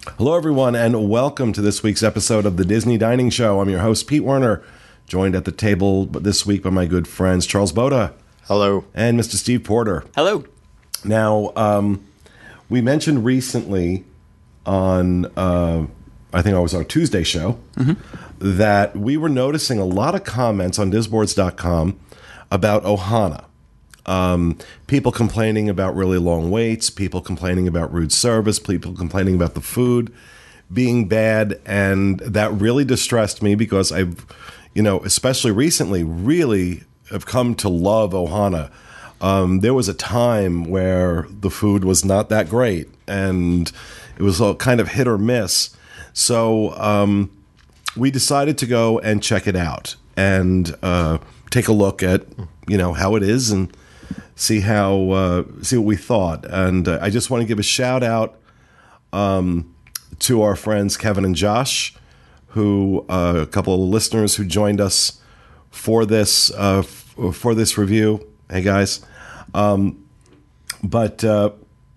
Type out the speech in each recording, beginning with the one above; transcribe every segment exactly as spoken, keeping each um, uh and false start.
Hello, everyone, and welcome to this week's episode of the Disney Dining Show. I'm your host, Pete Werner, joined at the table this week by my good friends Charles Boda. Hello. And Mister Steve Porter. Hello. Now, um, we mentioned recently on, uh, I think it was our Tuesday show, mm-hmm. that we were noticing a lot of comments on disboards dot com about Ohana. Um, people complaining about really long waits, people complaining about rude service, people complaining about the food being bad, and that really distressed me because I've, you know, especially recently, really have come to love Ohana. Um, there was a time where the food was not that great, and it was all kind of hit or miss. So um, we decided to go and check it out and uh, take a look at, you know, how it is and see how uh, see what we thought. And uh, I just want to give a shout out um, to our friends Kevin and Josh, who uh, a couple of listeners who joined us for this uh, f- for this review. Hey guys, um, but uh,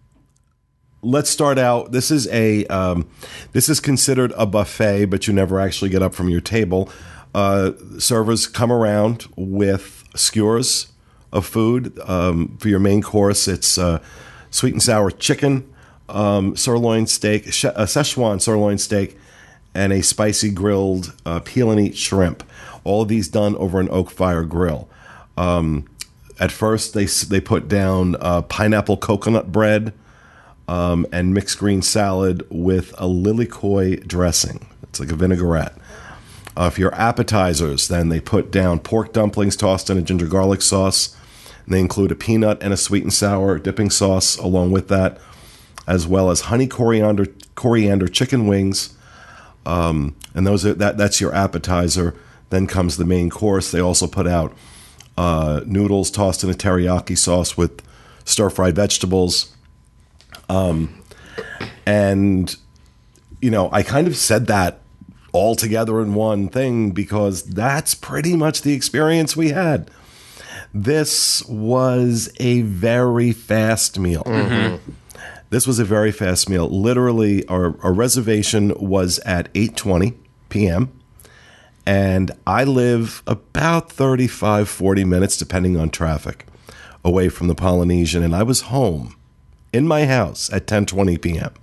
let's start out. This is a um, this is considered a buffet, but you never actually get up from your table. Uh, servers come around with skewers of food. Um, for your main course, it's uh, sweet and sour chicken, um, sirloin steak, sh- a Szechuan sirloin steak, and a spicy grilled uh, peel and eat shrimp. All of these done over an oak fire grill. Um, at first, they they put down uh, pineapple coconut bread um, and mixed green salad with a lilikoi dressing. It's like a vinaigrette. Uh, for your appetizers, then they put down pork dumplings tossed in a ginger garlic sauce. And they include a peanut and a sweet and sour dipping sauce along with that, as well as honey coriander coriander chicken wings. Um, and those are that that's your appetizer. Then comes the main course. They also put out uh, noodles tossed in a teriyaki sauce with stir-fried vegetables. Um, and, you know, I kind of said that all together in one thing because that's pretty much the experience we had. This was a very fast meal. Mm-hmm. This was a very fast meal. Literally, our, our reservation was at eight twenty p.m., and I live about thirty-five, forty minutes, depending on traffic, away from the Polynesian, and I was home in my house at ten twenty p.m.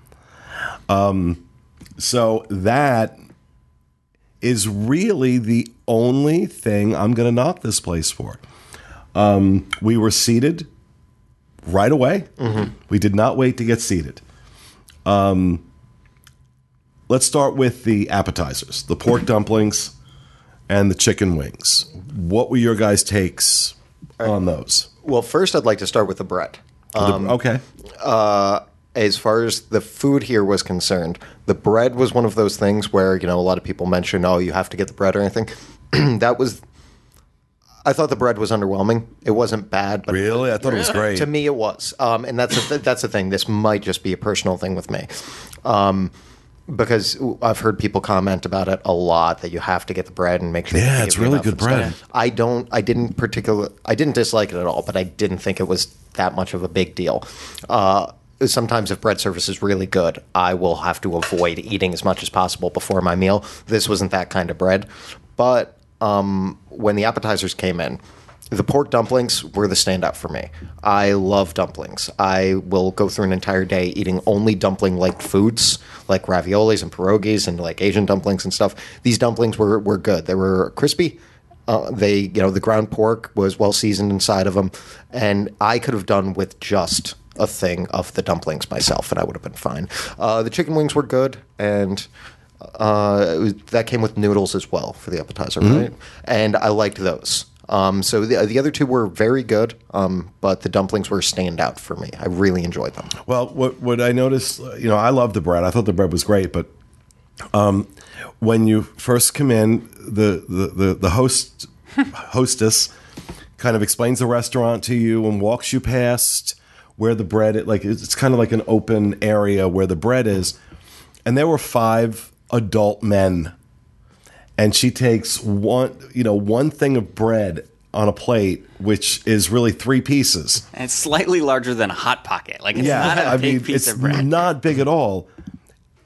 Um, so that is really the only thing I'm going to knock this place for. Um, we were seated right away. Mm-hmm. We did not wait to get seated. Um, let's start with the appetizers, the pork dumplings and the chicken wings. What were your guys' takes on those? Well, first I'd like to start with the bread. Um, the, okay. Uh, as far as the food here was concerned, the bread was one of those things where, you know, a lot of people mention, oh, you have to get the bread or anything. That was... I thought the bread was underwhelming. It wasn't bad, but really, I thought it was great. To me, it was, um, and that's a, that's the thing. This might just be a personal thing with me, um, because I've heard people comment about it a lot that you have to get the bread and make sure. Yeah, it's really good bread. Stuff. I don't. I didn't particular. I didn't dislike it at all, but I didn't think it was that much of a big deal. Uh, sometimes if bread service is really good, I will have to avoid eating as much as possible before my meal. This wasn't that kind of bread, but. Um, when the appetizers came in, the pork dumplings were the standout for me. I love dumplings. I will go through an entire day eating only dumpling-like foods, like raviolis and pierogies and like Asian dumplings and stuff. These dumplings were, were good. They were crispy. Uh, they, you know, the ground pork was well seasoned inside of them, and I could have done with just a thing of the dumplings myself, and I would have been fine. Uh, the chicken wings were good, and uh, it was, that came with noodles as well for the appetizer, mm-hmm. right? And I liked those. Um, so the, the other two were very good, um, but the dumplings were a standout for me. I really enjoyed them. Well, what what I noticed, you know, I love the bread. I thought the bread was great, but um, when you first come in, the the the, the host hostess kind of explains the restaurant to you and walks you past where the bread, like it's kind of like an open area where the bread is, and there were five adult men. And she takes one, you know, one thing of bread on a plate, which is really three pieces. And it's slightly larger than a Hot Pocket. Like, it's yeah, not a I big mean, piece it's of bread. not big at all.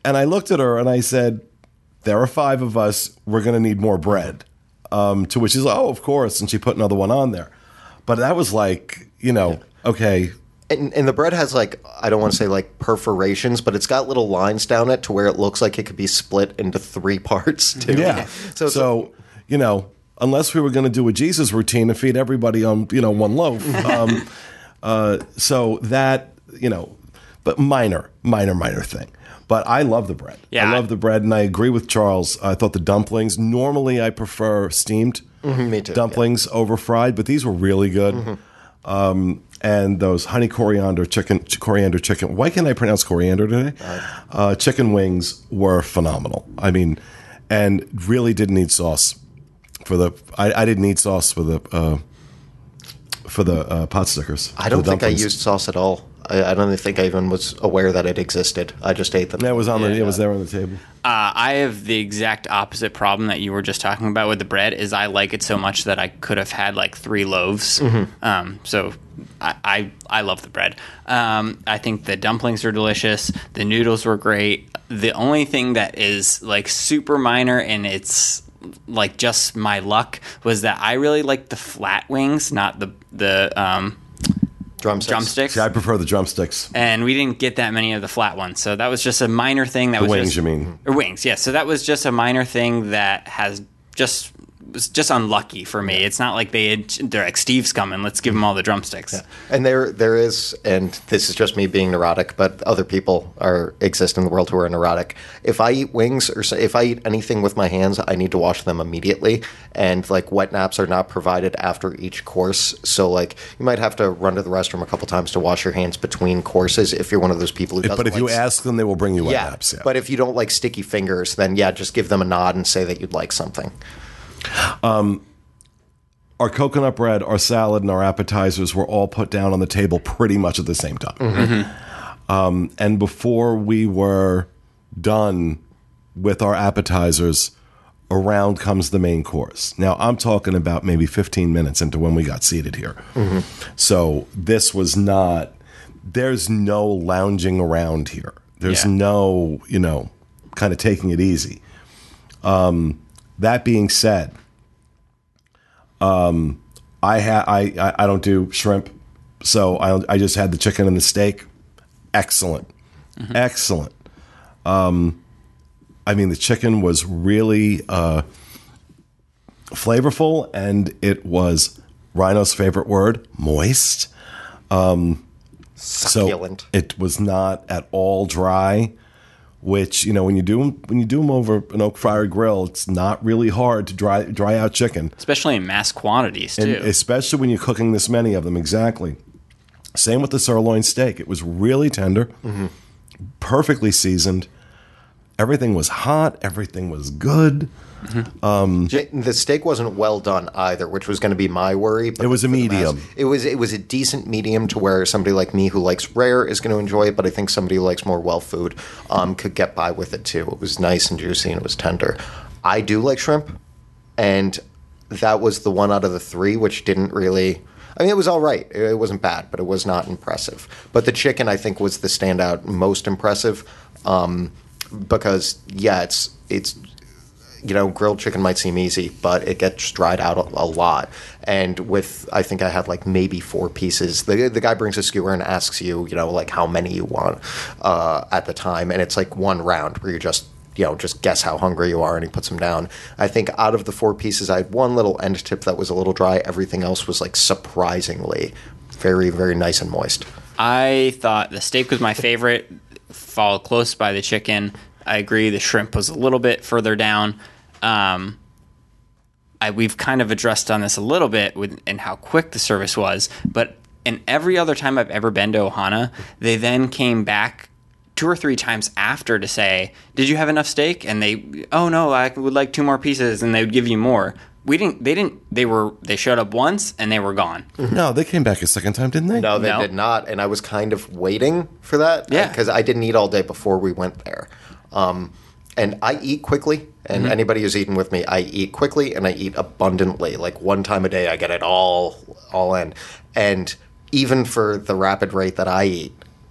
And I looked at her and I said, there are five of us. We're going to need more bread. Um, to which she's like, oh, of course. And she put another one on there. But that was like, you know, yeah. okay. And, and the bread has like, I don't want to say like perforations, but it's got little lines down it to where it looks like it could be split into three parts too. Yeah. so, so you know, unless we were going to do a Jesus routine and feed everybody on, you know, one loaf. Um, uh, so that, you know, but minor, minor, minor thing. But I love the bread. Yeah. I love the bread, and I agree with Charles. I thought the dumplings, normally I prefer steamed mm-hmm, me too, dumplings yeah. over fried, but these were really good. Mm-hmm. Um, and those honey coriander chicken, coriander chicken. Why can't I pronounce coriander today? Uh, uh, chicken wings were phenomenal. I mean, and really didn't need sauce for the. I, I didn't need sauce for the uh, for the uh, pot stickers. I don't think I used sauce at all. I, I don't think I even was aware that it existed. I just ate them. Yeah, it was on yeah, the. yeah. It was there on the table. Uh, I have the exact opposite problem that you were just talking about with the bread. Is I like it so much that I could have had like three loaves. Mm-hmm. Um, so I, I I love the bread. Um, I think the dumplings are delicious. The noodles were great. The only thing that is like super minor and it's like just my luck was that I really like the flat wings, not the the. Um, Drumsticks. drumsticks. See, I prefer the drumsticks. And we didn't get that many of the flat ones. So that was just a minor thing. That the was wings, just, you mean? Or wings, yeah. So that was just a minor thing that has just was just unlucky for me. It's not like they had, they're like, Steve's coming, let's give him all the drumsticks. Yeah. And there there is, and this is just me being neurotic, but other people are exist in the world who are neurotic. If I eat wings or if I eat anything with my hands, I need to wash them immediately. And like wet naps are not provided after each course. So like you might have to run to the restroom a couple times to wash your hands between courses if you're one of those people who doesn't But if like you ask them, they will bring you wet yeah, naps. Yeah. But if you don't like sticky fingers, then yeah, just give them a nod and say that you'd like something. Um, our coconut bread, our salad, and our appetizers were all put down on the table pretty much at the same time. Mm-hmm. Um, and before we were done with our appetizers, around comes the main course. Now, I'm talking about maybe fifteen minutes into when we got seated here. Mm-hmm. So this was not, there's no lounging around here. There's yeah. no, you know, kind of taking it easy. Um, That being said, um, I ha- I, I don't do shrimp, so I I just had the chicken and the steak. Excellent, mm-hmm. excellent. Um, I mean, the chicken was really uh, flavorful, and it was Rhino's favorite word, moist. Um, Succulent. So it was not at all dry. Which, you know, when you do them, when you do them over an oak fire grill, it's not really hard to dry dry out chicken, especially in mass quantities too. And especially when you're cooking this many of them. Exactly. Same with the sirloin steak; it was really tender, mm-hmm. perfectly seasoned. Everything was hot. Everything was good. Mm-hmm. Um, the steak wasn't well done either, which was going to be my worry. But it was a medium. Mass, it was it was a decent medium to where somebody like me who likes rare is going to enjoy it, but I think somebody who likes more well food um, could get by with it too. It was nice and juicy and it was tender. I do like shrimp, and that was the one out of the three which didn't really. I mean, it was all right. It wasn't bad, but it was not impressive. But the chicken, I think, was the standout, most impressive, um, because yeah, it's it's. You know, grilled chicken might seem easy, but it gets dried out a, a lot. And with, I think I had like maybe four pieces. The the guy brings a skewer and asks you, you know, like how many you want uh, at the time. And it's like one round where you just, you know, just guess how hungry you are and he puts them down. I think out of the four pieces, I had one little end tip that was a little dry. Everything else was like surprisingly very, very nice and moist. I thought the steak was my favorite, followed close by the chicken. I agree the shrimp was a little bit further down. Um, I, we've kind of addressed on this a little bit with and how quick the service was, but in every other time I've ever been to Ohana, they then came back two or three times after to say, "Did you have enough steak?" And they, "Oh no, I would like two more pieces," and they would give you more. We didn't. They didn't. They were. They showed up once and they were gone. No, they came back a second time, didn't they? No, they no. did not. And I was kind of waiting for that. Yeah, because I didn't eat all day before we went there. Um, And I eat quickly, and mm-hmm. anybody who's eaten with me, I eat quickly and I eat abundantly. Like one time a day, I get it all all in. And even for the rapid rate that I eat,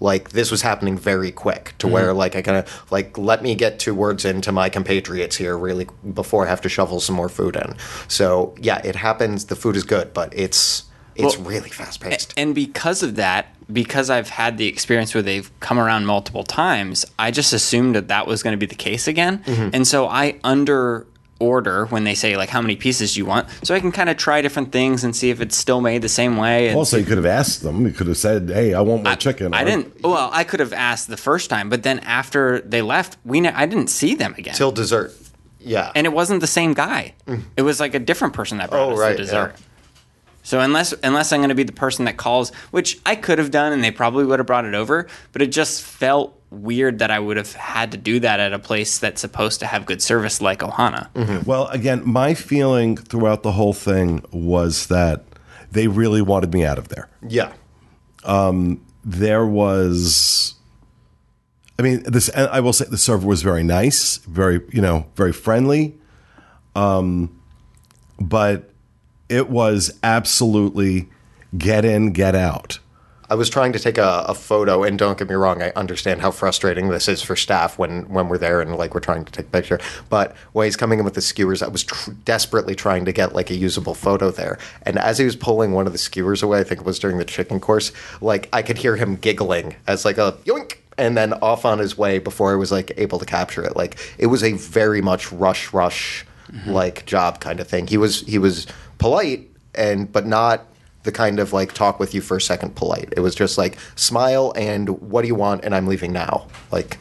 Like, this was happening very quick to mm-hmm. where, like, I kind of, like, let me get two words into my compatriots here really before I have to shovel some more food in. So, yeah, it happens. The food is good, but it's it's well, really fast-paced. And because of that, because I've had the experience where they've come around multiple times, I just assumed that that was going to be the case again. Mm-hmm. And so I under... order when they say like how many pieces do you want, so I can kind of try different things and see if it's still made the same way. And also, you could have asked them. You could have said, "Hey, I want more I, chicken." I didn't. Well, I could have asked the first time, but then after they left, we ne- I didn't see them again till dessert. Yeah, and it wasn't the same guy. Mm. It was like a different person that brought oh, us right, the dessert. Yeah. So unless unless I'm going to be the person that calls, which I could have done, and they probably would have brought it over, but it just felt weird that I would have had to do that at a place that's supposed to have good service like Ohana. Mm-hmm. Well, again, my feeling throughout the whole thing was that they really wanted me out of there. Yeah. Um, there was, I mean, this. I will say the server was very nice, very you know, very friendly, um, but it was absolutely get in, get out. I was trying to take a, a photo, and don't get me wrong, I understand how frustrating this is for staff when, when we're there and like we're trying to take a picture. But when he's coming in with the skewers, I was tr- desperately trying to get like a usable photo there. And as he was pulling one of the skewers away, I think it was during the chicken course, like I could hear him giggling as like a yoink, and then off on his way before I was like able to capture it. Like it was a very much rush, rush mm-hmm. like job kind of thing. He was he was polite and but not the kind of like talk with you for a second polite. It was just like smile and what do you want and I'm leaving now. Like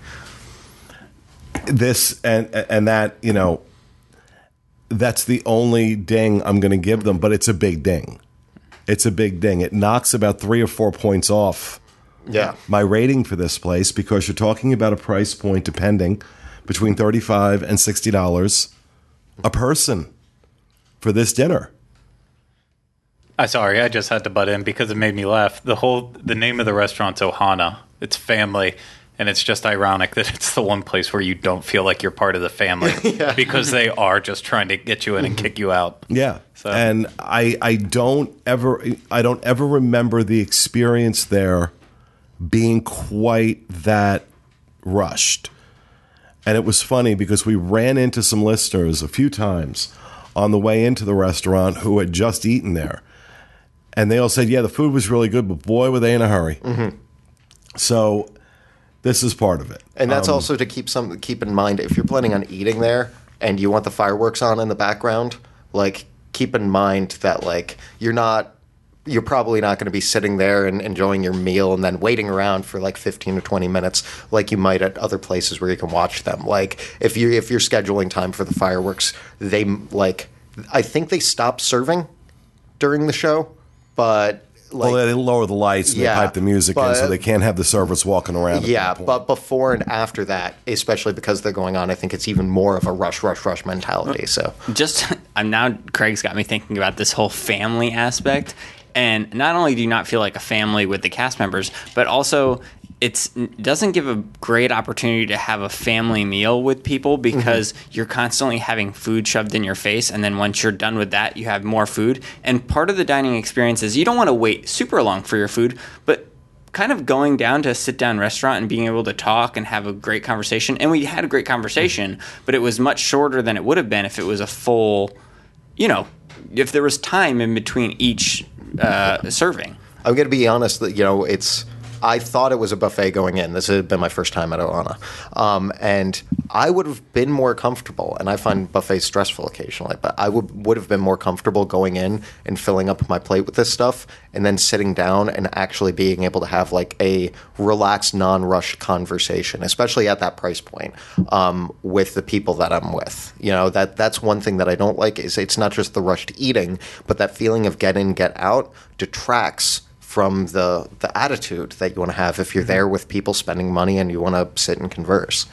this and and that, you know, that's the only ding I'm going to give them, but it's a big ding. It's a big ding. It knocks about three or four points off yeah. my rating for this place because you're talking about a price point depending between thirty-five dollars and sixty dollars a person for this dinner. I'm sorry, I just had to butt in because it made me laugh. The whole the name of the restaurant's Ohana. It's family, and it's just ironic that it's the one place where you don't feel like you're part of the family yeah. because they are just trying to get you in and kick you out. Yeah. So. And I I don't ever I don't ever remember the experience there being quite that rushed. And it was funny because we ran into some listeners a few times on the way into the restaurant who had just eaten there. And they all said, yeah, the food was really good, but boy, were they in a hurry. Mm-hmm. So this is part of it. And that's um, also to keep some keep in mind, if you're planning on eating there and you want the fireworks on in the background, like keep in mind that like you're not, you're probably not going to be sitting there and enjoying your meal and then waiting around for like fifteen or twenty minutes like you might at other places where you can watch them. Like if you if you're scheduling time for the fireworks, they like I think they stopped serving during the show. But like, well, they lower the lights and yeah, they pipe the music but, in so they can't have the servers walking around. Yeah, but before and after that, especially because they're going on, I think it's even more of a rush, rush, rush mentality. So just I'm now Craig's got me thinking about this whole family aspect, and not only do you not feel like a family with the cast members, but also it's it doesn't give a great opportunity to have a family meal with people because mm-hmm. you're constantly having food shoved in your face, and then once you're done with that, you have more food. And part of the dining experience is you don't want to wait super long for your food, but kind of going down to a sit-down restaurant and being able to talk and have a great conversation. And we had a great conversation, but it was much shorter than it would have been if it was a full, you know, if there was time in between each uh, serving. I'm going to be honest that, you know, it's... I thought it was a buffet going in. This had been my first time at Ohana. Um, and I would have been more comfortable, and I find buffets stressful occasionally, but I would would have been more comfortable going in and filling up my plate with this stuff and then sitting down and actually being able to have like a relaxed, non-rushed conversation, especially at that price point, um, with the people that I'm with. You know, that that's one thing that I don't like is it's not just the rushed eating, but that feeling of get in, get out detracts from the the attitude that you want to have if you're there with people spending money and you want to sit and converse.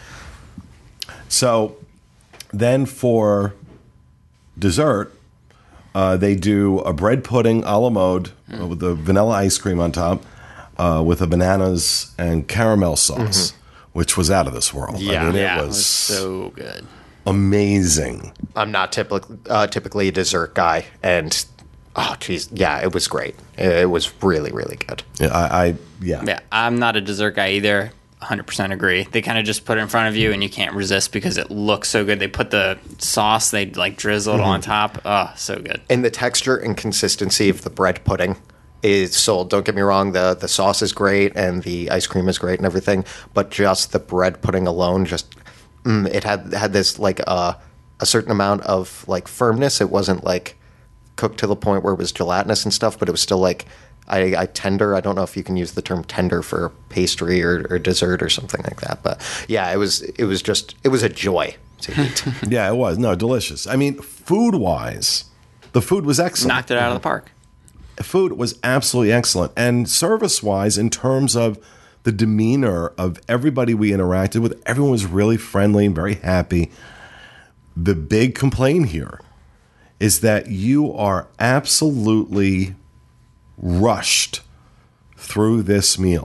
So then for dessert, uh, they do a bread pudding a la mode mm. uh, with the vanilla ice cream on top uh, with a bananas and caramel sauce, mm-hmm. which was out of this world. Yeah, I mean, yeah it was, it was so good. Amazing. I'm not typically uh, typically a dessert guy, and Oh, geez. Yeah, it was great. It was really, really good. Yeah, I, I yeah. Yeah, I'm not a dessert guy either. one hundred percent agree. They kind of just put it in front of you and you can't resist because it looks so good. They put the sauce, they like drizzle it Mm-hmm. on top. Oh, so good. And the texture and consistency of the bread pudding is sold. Don't get me wrong, the the sauce is great and the ice cream is great and everything, but just the bread pudding alone, just mm, it had had this like uh, a certain amount of like firmness. It wasn't like cooked to the point where it was gelatinous and stuff, but it was still like I, I tender. I don't know if you can use the term tender for pastry or, or dessert or something like that, but yeah, it was it was just it was a joy to eat. Yeah, it was. No, delicious. I mean, food-wise, the food was excellent. Knocked it out of the park. Food was absolutely excellent. And service-wise, in terms of the demeanor of everybody we interacted with, everyone was really friendly and very happy. The big complaint here is that you are absolutely rushed through this meal.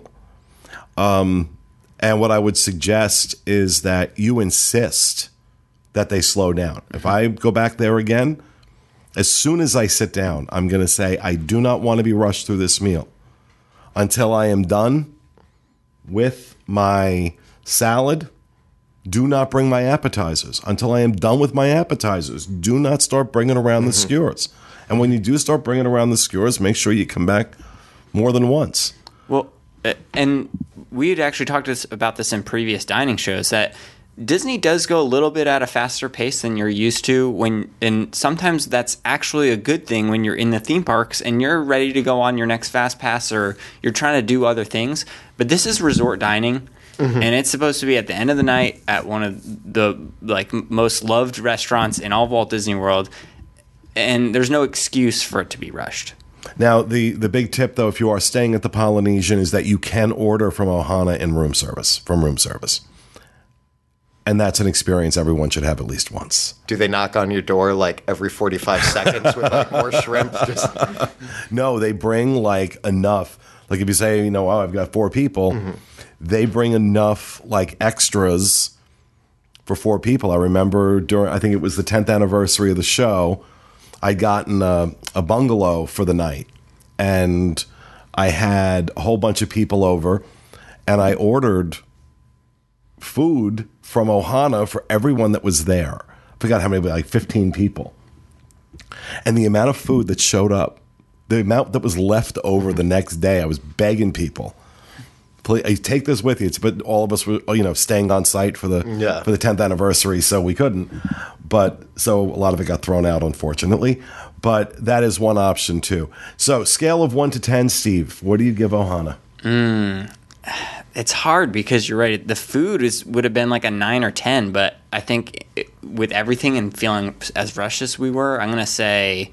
Um, and what I would suggest is that you insist that they slow down. If I go back there again, as soon as I sit down, I'm going to say, I do not want to be rushed through this meal until I am done with my salad. Do not bring my appetizers. Until I am done with my appetizers, do not start bringing around mm-hmm. the skewers. And when you do start bringing around the skewers, make sure you come back more than once. Well, uh, and we had actually talked this, about this in previous dining shows, that Disney does go a little bit at a faster pace than you're used to, when, and sometimes that's actually a good thing when you're in the theme parks and you're ready to go on your next fast pass or you're trying to do other things. But this is resort dining. Mm-hmm. And it's supposed to be at the end of the night at one of the like most loved restaurants in all Walt Disney World, and there's no excuse for it to be rushed. Now, the, the big tip, though, if you are staying at the Polynesian, is that you can order from Ohana in room service, from room service. And that's an experience everyone should have at least once. Do they knock on your door like every forty-five seconds with like more shrimp? Just... No, they bring like enough. Like if you say, you know, oh, I've got four people, mm-hmm. they bring enough like extras for four people. I remember during, I think it was the tenth anniversary of the show, I'd gotten a, a bungalow for the night, and I had a whole bunch of people over, and I ordered food from Ohana for everyone that was there. I forgot how many, like fifteen people. And the amount of food that showed up, the amount that was left over the next day, I was begging people, please take this with you. It's, but all of us were, you know, staying on site for the yeah. for the tenth anniversary, so we couldn't. But so a lot of it got thrown out, unfortunately. But that is one option too. So scale of one to ten, Steve, what do you give Ohana? Mm, it's hard because you're right. The food is would have been like a nine or ten, but I think it, with everything and feeling as rushed as we were, I'm gonna say.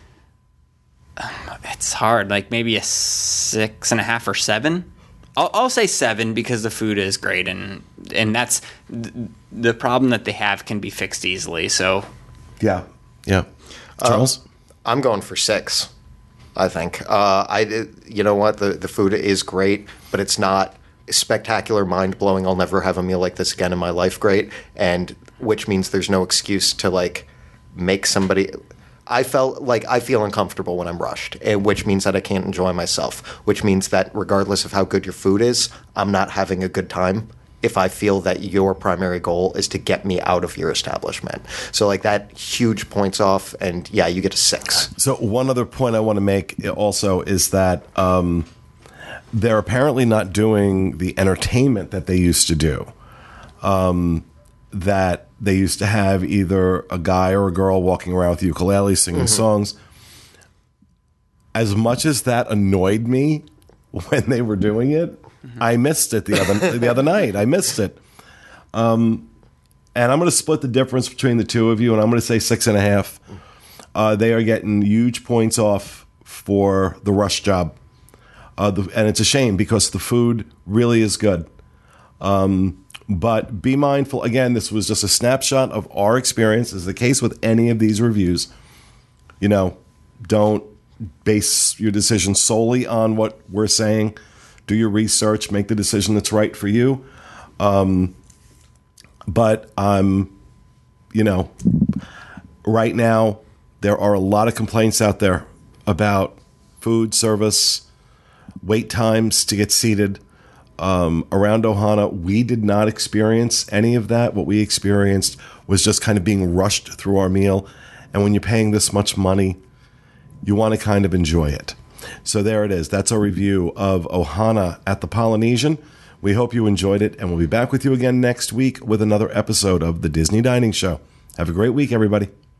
It's hard, like maybe a six and a half or seven. I'll, I'll say seven because the food is great, and and that's th- the problem that they have can be fixed easily. So, yeah, yeah. Charles, uh, I'm going for six. I think uh, I, you know what, the the food is great, but it's not spectacular, mind blowing. I'll never have a meal like this again in my life. Great, and which means there's no excuse to like make somebody. I felt like I feel uncomfortable when I'm rushed, which means that I can't enjoy myself, which means that regardless of how good your food is, I'm not having a good time if I feel that your primary goal is to get me out of your establishment. So like that huge points off, and yeah, you get a six. So one other point I want to make also is that um, they're apparently not doing the entertainment that they used to do. Um, that they used to have either a guy or a girl walking around with ukulele singing mm-hmm. songs. As much as that annoyed me when they were doing it, mm-hmm. I missed it the other the other night. I missed it. Um, and I'm going to split the difference between the two of you, and I'm going to say six and a half. Uh, they are getting huge points off for the rush job. Uh, the, and it's a shame because the food really is good. Um, But be mindful. Again, this was just a snapshot of our experience. As the case with any of these reviews, you know, don't base your decision solely on what we're saying. Do your research. Make the decision that's right for you. Um, but, um, you know, right now, there are a lot of complaints out there about food service, wait times to get seated. Um, around Ohana, we did not experience any of that. What we experienced was just kind of being rushed through our meal. And when you're paying this much money, you want to kind of enjoy it. So there it is. That's our review of Ohana at the Polynesian. We hope you enjoyed it, and we'll be back with you again next week with another episode of the Disney Dining Show. Have a great week, everybody.